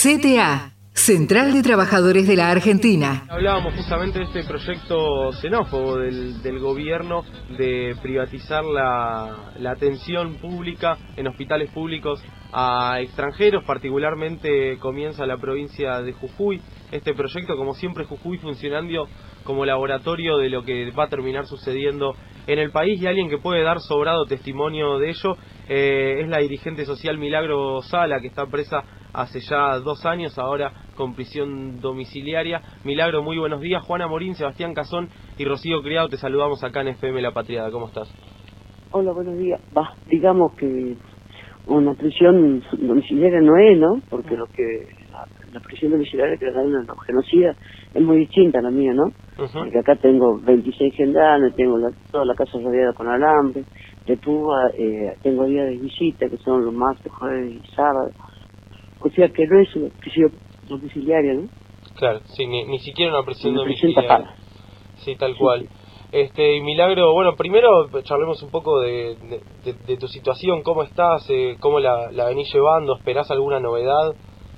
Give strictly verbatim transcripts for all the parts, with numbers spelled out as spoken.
C T A, Central de Trabajadores de la Argentina. Hablábamos justamente de este proyecto xenófobo del, del gobierno de privatizar la, la atención pública en hospitales públicos a extranjeros, particularmente comienza la provincia de Jujuy. Este proyecto, como siempre, Jujuy funcionando como laboratorio de lo que va a terminar sucediendo en el país, y alguien que puede dar sobrado testimonio de ello eh, es la dirigente social Milagro Sala, que está presa hace ya dos años, ahora con prisión domiciliaria. Milagro, muy buenos días. Juana Morín, Sebastián Cazón y Rocío Criado, te saludamos acá en F M La Patriada. ¿Cómo estás? Hola, buenos días. Va, digamos que una prisión domiciliaria no es, ¿no? Porque lo que la, la prisión domiciliaria que le dan a los genocidas es muy distinta a la mía, ¿no? Uh-huh. Porque acá tengo veintiséis gendarmes, tengo la, toda la casa rodeada con alambre, de púa, eh, tengo días de visita que son los martes, jueves y sábados. O sea que no es una prisión domiciliaria, ¿no? Claro, sí, ni, ni siquiera una prisión una domiciliaria. Sí, tal cual. Sí, sí. Este, y Milagro, bueno, primero charlemos un poco de, de, de, de tu situación, cómo estás, eh, cómo la, la venís llevando, ¿esperás alguna novedad?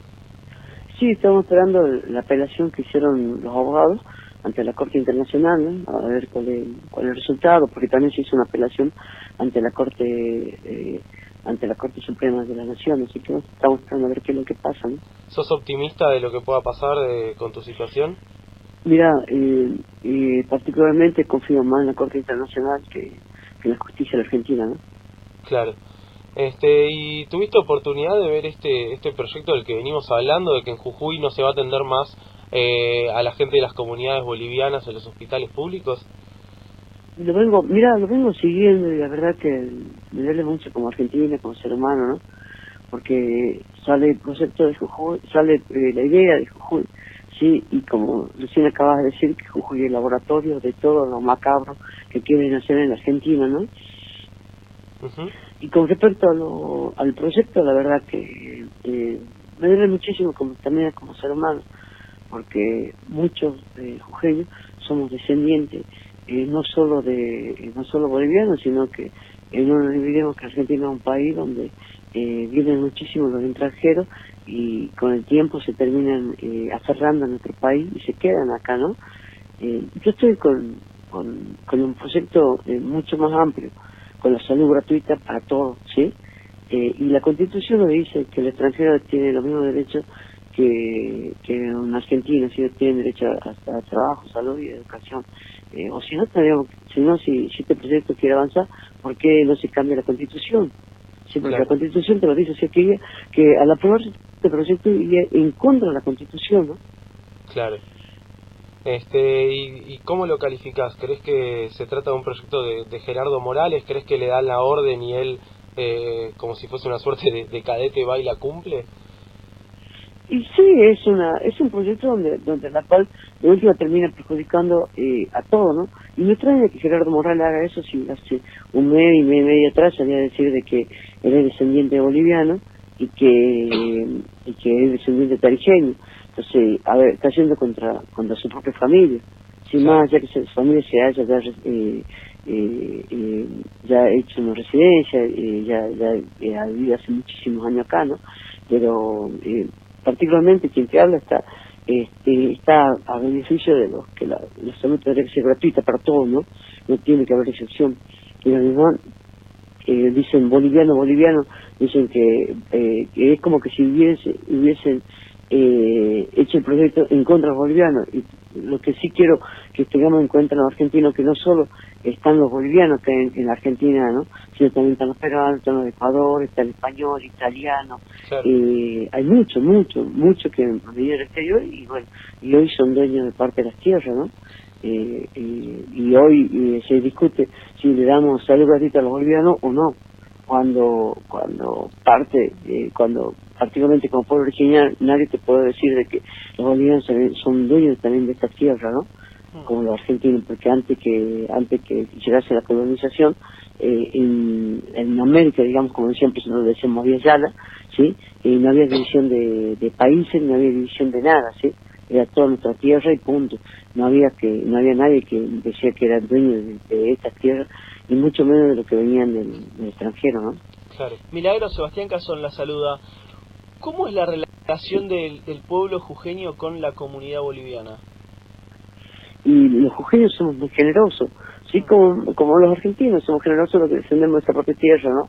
Sí, estamos esperando la apelación que hicieron los abogados ante la Corte Internacional, ¿no? A ver cuál es, cuál es el resultado, porque también se hizo una apelación ante la Corte eh, ante la Corte Suprema de la Nación, así que estamos esperando a ver qué es lo que pasa, ¿no? ¿Sos optimista de lo que pueda pasar de, con tu situación? Mira, eh, eh, particularmente confío más en la Corte Internacional que, que en la justicia de la Argentina, ¿no? Claro. Este, ¿y tuviste oportunidad de ver este este proyecto del que venimos hablando, de que en Jujuy no se va a atender más eh, a la gente de las comunidades bolivianas en los hospitales públicos? Lo vengo, mira, lo vengo siguiendo y la verdad que me duele mucho como argentina, como ser humano, ¿no? Porque sale el concepto de Jujuy, sale eh, la idea de Jujuy, sí, y como recién acabas de decir, que Jujuy es el laboratorio de todo lo macabro que quieren hacer en la Argentina, ¿no? Uh-huh. Y con respecto a lo, al proyecto, la verdad que eh, me duele muchísimo como, también como ser humano, porque muchos eh, jujeños somos descendientes eh, no solo de eh, no solo bolivianos, sino que eh, no nos olvidemos que Argentina es un país donde eh, vienen muchísimos los extranjeros y con el tiempo se terminan eh, aferrando a nuestro país y se quedan acá, ¿no? Eh, yo estoy con, con, con un proyecto eh, mucho más amplio, con la salud gratuita para todos, ¿sí? Eh, y la Constitución nos dice que el extranjero tiene los mismos derechos que, que un argentino, si tiene derecho a, a trabajo, salud y educación. Eh, o si no, tendríamos, si no, si, si este proyecto quiere avanzar, ¿por qué no se cambia la Constitución? Sí, porque claro, la Constitución te lo dice, o sea, que, que al aprobar este proyecto iría en contra de la Constitución, ¿no? Claro. Este, ¿y, y cómo lo calificás? ¿Crees que se trata de un proyecto de, de Gerardo Morales? ¿Crees que le dan la orden y él, eh, como si fuese una suerte de, de cadete, va y la cumple? Y sí, es una es un proyecto donde donde la cual de última termina perjudicando eh, a todo, ¿no? Y no extraña que Gerardo Morales haga eso si hace un mes y medio, medio atrás salía a decir de que él es descendiente boliviano y que y que es descendiente tarijeño. Entonces, a ver, está yendo contra contra su propia familia. Sin más, ya que su familia se haya ya, eh, eh, eh, ya hecho una residencia, eh, ya, ya eh, ha vivido hace muchísimos años acá, ¿no? Pero eh, particularmente quien te habla está este, está a beneficio de los que la, la salud tendría que ser gratuita para todos, ¿no? No tiene que haber excepción. Y además eh, dicen boliviano, boliviano, dicen que, eh, que es como que si hubiese, hubiesen eh, hecho el proyecto en contra de los bolivianos. Y lo que sí quiero que tengamos en cuenta los argentinos, que no solo están los bolivianos que en, en la Argentina, ¿no? Sino también están los peruanos, están los de Ecuador, está el español, italiano, claro. eh, hay mucho, mucho, mucho que han venido del exterior y bueno, y hoy son dueños de parte de las tierras, ¿no? Eh, eh, y hoy eh, se discute si le damos salud gratuita a los bolivianos o no, cuando cuando parte, eh, cuando particularmente como pueblo original, nadie te puede decir de que los bolivianos son dueños también de estas tierras, ¿no? Como los argentinos, porque antes que antes que llegase la colonización eh, en, en América, digamos, como siempre se lo decíamos, había Yala, ¿sí? Y no había división de, de países, no había división de nada, ¿sí? Era toda nuestra tierra y punto. No había que no había nadie que decía que era dueño de, de estas tierras, y mucho menos de lo que venían del, del extranjero, ¿no? Claro. Milagro, Sebastián Cazón la saluda. ¿Cómo es la relación relación del, del pueblo jujeño con la comunidad boliviana? Y los jujeños somos muy generosos, sí, como, como los argentinos somos generosos los que defendemos nuestra propia tierra, ¿no?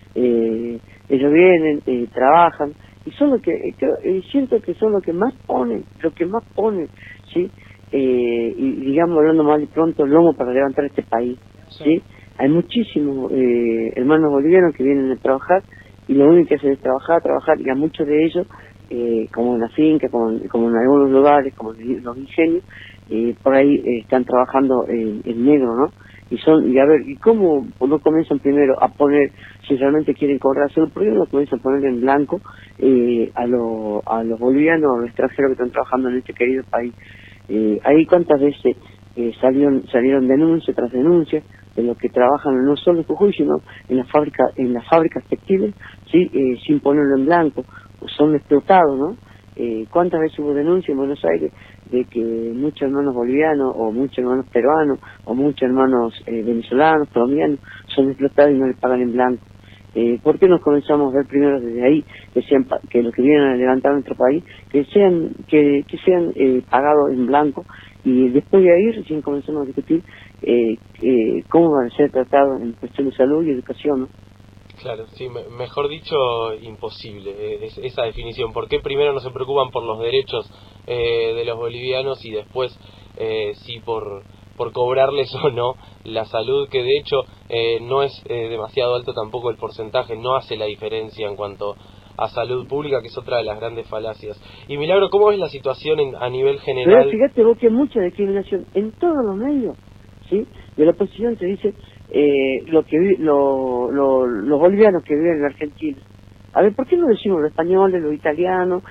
Eh, ellos vienen, eh, trabajan, y son los que, creo, eh, siento que son los que más ponen, lo que más ponen, ¿sí? Eh, y digamos, hablando mal y pronto, el lomo para levantar este país, ¿sí? ¿Sí? Hay muchísimos eh, hermanos bolivianos que vienen a trabajar, y lo único que hacen es trabajar, trabajar, y a muchos de ellos, eh, como en la finca, como, como en algunos lugares, como en los ingenios, eh, por ahí eh, están trabajando en, en negro, ¿no? Y son, y a ver, ¿y cómo no comienzan primero a poner, si realmente quieren cobrar salud, por qué no comienzan a poner en blanco eh, a, lo, a los bolivianos, a los extranjeros que están trabajando en este querido país? Eh, ahí cuántas veces eh, salieron, salieron denuncias tras denuncias de los que trabajan no solo en Jujuy, sino en las fábricas, en las fábricas textiles, sí, eh, sin ponerlo en blanco, pues son explotados, ¿no? Eh, ¿Cuántas veces hubo denuncias en Buenos Aires de que muchos hermanos bolivianos, o muchos hermanos peruanos, o muchos hermanos eh, venezolanos, colombianos, son explotados y no les pagan en blanco? Eh, ¿Por qué nos comenzamos a ver primero desde ahí que sean que los que vienen a levantar nuestro país que sean que, que sean eh, pagados en blanco, y después de ahí recién comenzamos a discutir eh, eh, cómo van a ser tratados en cuestión de salud y educación, ¿no? Claro, sí, me, mejor dicho, imposible eh, es, esa definición. ¿Por qué primero no se preocupan por los derechos eh, de los bolivianos y después eh, sí por por cobrarles o no la salud, que de hecho eh, no es eh, demasiado alto tampoco el porcentaje, no hace la diferencia en cuanto a salud pública, que es otra de las grandes falacias? Y Milagro, ¿cómo ves la situación en, a nivel general? Pero fíjate vos que hay mucha discriminación en todos los medios, ¿sí? De la oposición se dice eh, lo que vi, lo, lo, los bolivianos que viven en la Argentina. A ver, ¿por qué no decimos los españoles, los italianos?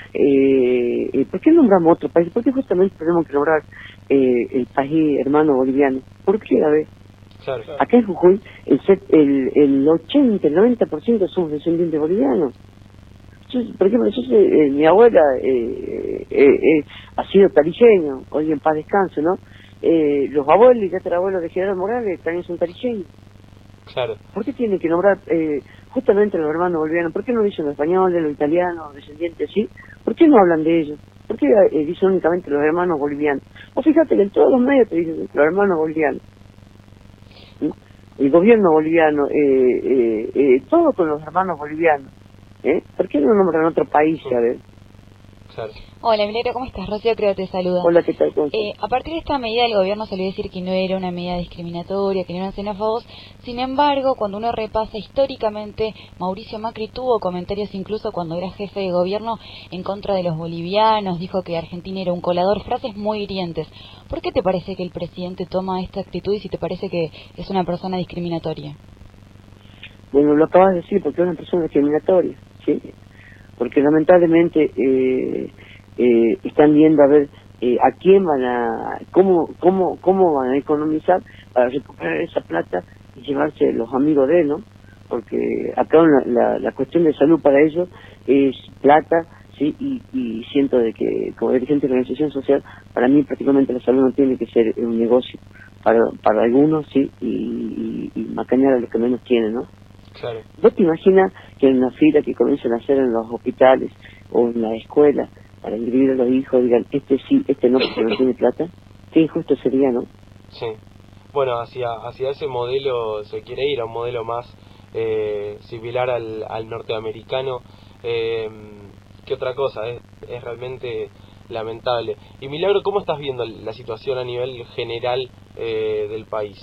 Eh, eh, ¿Por qué nombramos otro país? ¿Por qué justamente tenemos que nombrar eh, el país hermano boliviano? ¿Por qué? A ver, claro, claro. Acá en Jujuy el, el, el ochenta, el noventa por ciento somos descendientes bolivianos. Yo, por ejemplo, yo, eh, mi abuela eh, eh, eh, ha sido tarijeño, hoy en paz descanse, ¿no? Eh, los abuelos y tatarabuelos de General Morales también son tarijeños. Claro. ¿Por qué tienen que nombrar eh, justamente los hermanos bolivianos? ¿Por qué no dicen los españoles, los italianos, los descendientes así? ¿Por qué no hablan de ellos? ¿Por qué eh, dicen únicamente los hermanos bolivianos? O fíjate que en todos los medios te dicen los hermanos bolivianos. ¿Sí? El gobierno boliviano, eh, eh, eh, todo con los hermanos bolivianos. ¿Eh? ¿Por qué no nombran otro país, a ver? Claro. Hola, Milagro, ¿cómo estás? Rocío creo te saluda. Hola, ¿qué tal? Eh, a partir de esta medida el gobierno salió a decir que no era una medida discriminatoria, que no eran xenófobos. Sin embargo, cuando uno repasa históricamente, Mauricio Macri tuvo comentarios incluso cuando era jefe de gobierno en contra de los bolivianos, dijo que Argentina era un colador, frases muy hirientes. ¿Por qué te parece que el presidente toma esta actitud y si te parece que es una persona discriminatoria? Bueno, lo acabas de decir, porque es una persona discriminatoria, ¿sí? Porque lamentablemente eh, eh, están viendo a ver eh, a quién van a, cómo, cómo, cómo van a economizar para recuperar esa plata y llevarse los amigos de él, ¿no? Porque acá la, la, la cuestión de salud para ellos es plata, sí, y, y siento de que como dirigente de la organización social, para mí prácticamente la salud no tiene que ser un negocio, para, para algunos, sí, y, y, y macanear a los que menos tienen, ¿no? Claro. ¿Vos te imaginas que en una fila que comiencen a hacer en los hospitales o en la escuela para inscribir a los hijos digan, este sí, este no, porque no tiene plata? Qué injusto sería, ¿no? Sí. Bueno, hacia hacia ese modelo se quiere ir, a un modelo más eh, similar al, al norteamericano. Eh, ¿Qué otra cosa? Es, es realmente lamentable. Y Milagro, ¿cómo estás viendo la situación a nivel general eh, del país?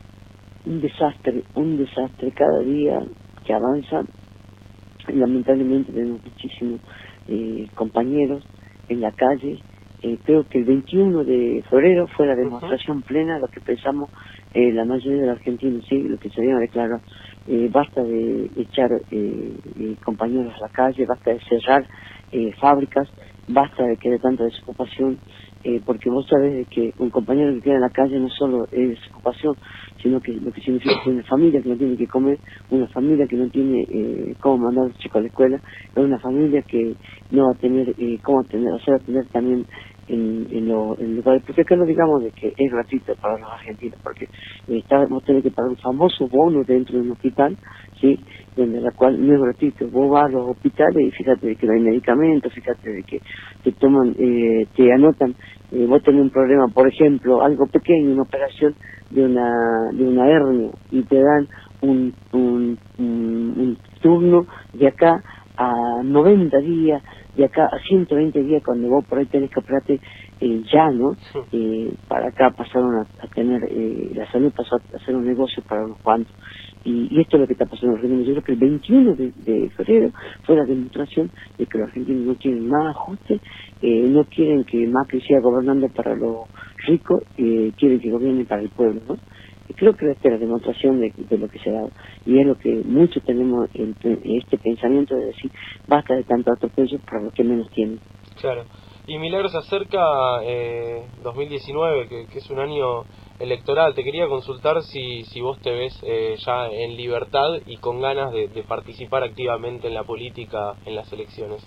Un desastre, un desastre. Cada día que avanza, lamentablemente tenemos muchísimos eh, compañeros en la calle. Eh, creo que el veintiuno de febrero fue la demostración plena de lo que pensamos eh, la mayoría de los argentinos, sí, lo que se había declarado. Eh, basta de echar eh, eh, compañeros a la calle, basta de cerrar eh, fábricas, basta de que haya tanta desocupación, eh, porque vos sabés de que un compañero que queda en la calle no solo es desocupación, sino que lo que significa que una familia que no tiene que comer, una familia que no tiene eh, cómo mandar a los chicos a la escuela, es una familia que no va a tener eh, cómo tener, hacer atender también en, en, lo, en lugares, porque acá no digamos de que es gratuito para los argentinos, porque eh, está, vos tenés que pagar un famoso bono dentro de un hospital, ¿sí? Donde la cual no es gratuito. Vos vas a los hospitales y fíjate de que no hay medicamentos, fíjate de que te toman, eh, te anotan, eh, vos tenés un problema, por ejemplo, algo pequeño, una operación de una de una hernia, y te dan un, un, un, un turno de acá a noventa días, de acá a ciento veinte días, cuando vos por ahí tenés que operarte eh, ya, ¿no? Eh, para acá pasaron a, a tener, eh, la salud pasó a hacer un negocio para unos cuantos. Y, y esto es lo que está pasando en Argentina. Yo creo que el veintiuno de, de febrero fue la demostración de que los argentinos no quieren más ajuste, eh, no quieren que Macri siga gobernando para los ricos, eh, quieren que gobierne para el pueblo, ¿no? Y creo que esta es la demostración de, de lo que se ha dado. Y es lo que muchos tenemos, el, este pensamiento de decir, basta de tanto atropello para los que menos tienen. Claro. Y Milagros, se acerca eh, dos mil diecinueve, que, que es un año electoral. Te quería consultar si, si vos te ves eh, ya en libertad y con ganas de, de participar activamente en la política en las elecciones.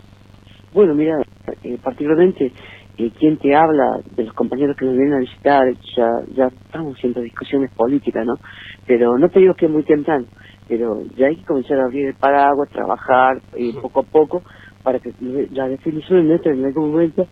Bueno, mira, eh, particularmente eh, quien te habla, de los compañeros que nos vienen a visitar, ya, ya estamos haciendo discusiones políticas, ¿no? Pero no te digo que es muy temprano, pero ya hay que comenzar a abrir el paraguas, trabajar eh, poco a poco, para que la definición nuestra en algún momento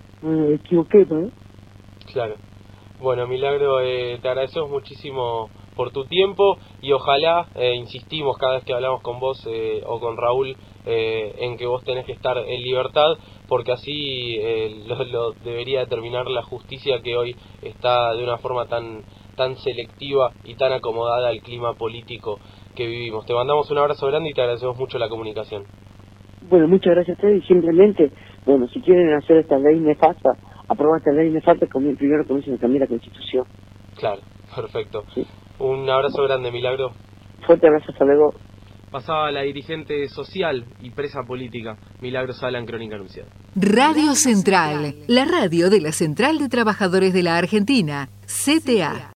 me equivoqué, ¿no? Claro. Bueno, Milagro, eh, te agradecemos muchísimo por tu tiempo y ojalá, eh, insistimos cada vez que hablamos con vos eh, o con Raúl, eh, en que vos tenés que estar en libertad, porque así eh, lo, lo debería determinar la justicia, que hoy está de una forma tan, tan selectiva y tan acomodada al clima político que vivimos. Te mandamos un abrazo grande y te agradecemos mucho la comunicación. Bueno, muchas gracias a ustedes, y simplemente, bueno, si quieren hacer esta ley nefasta, aprobar esta ley nefasta, primero comiencen a cambiar la Constitución. Claro, perfecto. Sí. Un abrazo grande, Milagro. Fuerte abrazo, hasta luego. Pasaba la dirigente social y presa política, Milagro Sala, en Crónica Anunciada. Radio Central, la radio de la Central de Trabajadores de la Argentina, C T A.